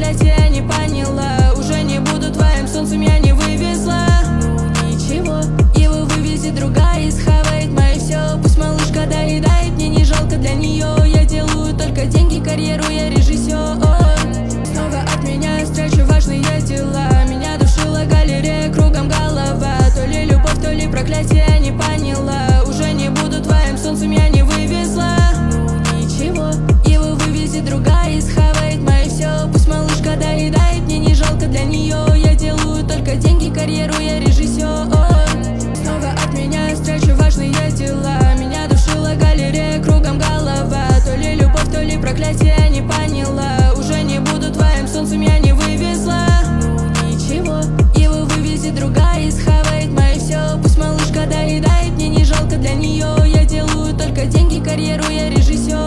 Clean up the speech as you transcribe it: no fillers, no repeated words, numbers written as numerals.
проклятие, не поняла. Уже не буду твоим солнцем, я не вывезла. Ну ничего, его вывезет другая, схавает мое все. Пусть малышка доедает, мне не жалко для нее. Я делаю только деньги, карьеру, я режиссер. Снова от меня встречу важные дела. Меня душила галерея, кругом голова. То ли любовь, то ли проклятие, не поняла. Уже не буду твоим солнцем, я не вывезла. Ну ничего, его вывезет другая, схавает мое все. Пусть малышка доедает, мне не жалко для нее. Я делаю только деньги, карьеру, я режиссер. Снова от меня встречу важные дела. Меня душила галерея, кругом голова. То ли любовь, то ли проклятие, не поняла. Уже не буду твоим солнцем, я не вывезла. Ну ничего, его вывезет другая, схавает мое все. Пусть малышка доедает, мне не жалко для нее. Я делаю только деньги, карьеру, я режиссер.